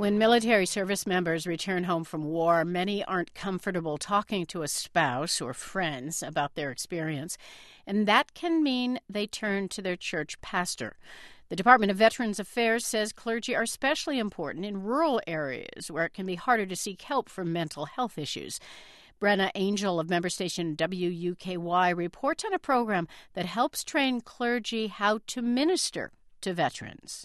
When military service members return home from war, many aren't comfortable talking to a spouse or friends about their experience, and that can mean they turn to their church pastor. The Department of Veterans Affairs says clergy are especially important in rural areas where it can be harder to seek help for mental health issues. Brenna Angel of member station WUKY reports on a program that helps train clergy how to minister to veterans.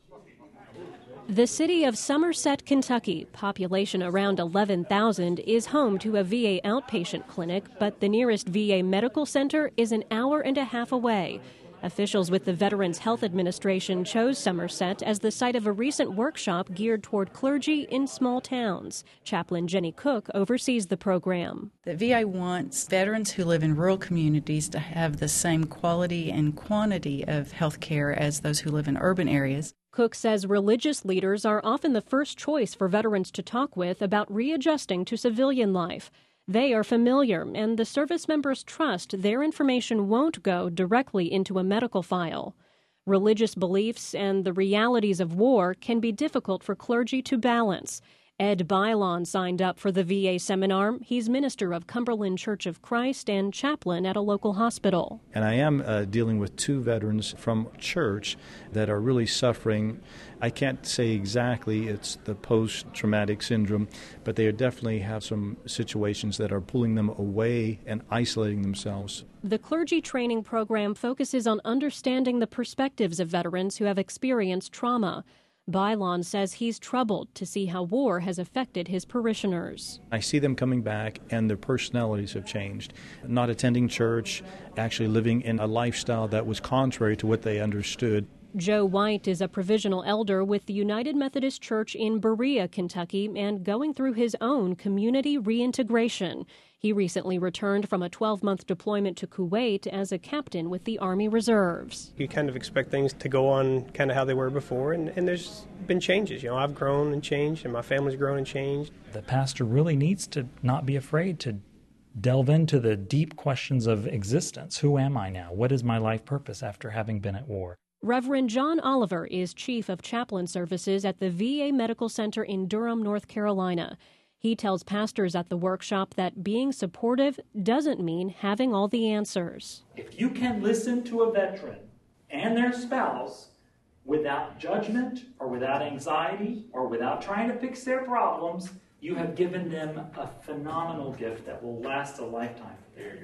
The city of Somerset, Kentucky, population around 11,000, is home to a VA outpatient clinic, but the nearest VA medical center is an hour and a half away. Officials with the Veterans Health Administration chose Somerset as the site of a recent workshop geared toward clergy in small towns. Chaplain Jenny Cook oversees the program. The VA wants veterans who live in rural communities to have the same quality and quantity of health care as those who live in urban areas. Cook says religious leaders are often the first choice for veterans to talk with about readjusting to civilian life. They are familiar, and the service members trust their information won't go directly into a medical file. Religious beliefs and the realities of war can be difficult for clergy to balance. Ed Bailon signed up for the VA seminar. He's minister of Cumberland Church of Christ and chaplain at a local hospital. And I am dealing with two veterans from church that are really suffering. I can't say exactly it's the post-traumatic syndrome, but they definitely have some situations that are pulling them away and isolating themselves. The clergy training program focuses on understanding the perspectives of veterans who have experienced trauma. Bailon says he's troubled to see how war has affected his parishioners. I see them coming back and their personalities have changed. Not attending church, actually living in a lifestyle that was contrary to what they understood. Joe White is a provisional elder with the United Methodist Church in Berea, Kentucky, and going through his own community reintegration. He recently returned from a 12-month deployment to Kuwait as a captain with the Army Reserves. You kind of expect things to go on kind of how they were before, and there's been changes. I've grown and changed, and my family's grown and changed. The pastor really needs to not be afraid to delve into the deep questions of existence. Who am I now? What is my life purpose after having been at war? Reverend John Oliver is chief of chaplain services at the VA Medical Center in Durham, North Carolina. He tells pastors at the workshop that being supportive doesn't mean having all the answers. If you can listen to a veteran and their spouse without judgment or without anxiety or without trying to fix their problems, you have given them a phenomenal gift that will last a lifetime.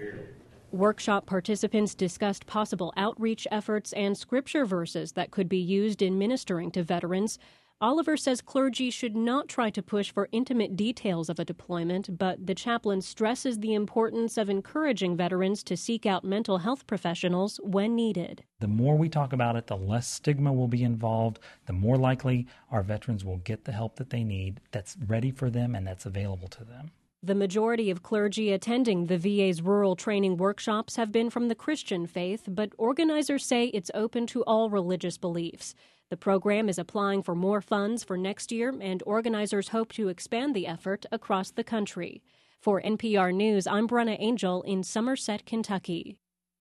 Workshop participants discussed possible outreach efforts and scripture verses that could be used in ministering to veterans. Oliver says clergy should not try to push for intimate details of a deployment, but the chaplain stresses the importance of encouraging veterans to seek out mental health professionals when needed. The more we talk about it, the less stigma will be involved, the more likely our veterans will get the help that they need, that's ready for them and that's available to them. The majority of clergy attending the VA's rural training workshops have been from the Christian faith, but organizers say it's open to all religious beliefs. The program is applying for more funds for next year, and organizers hope to expand the effort across the country. For NPR News, I'm Brenna Angel in Somerset, Kentucky.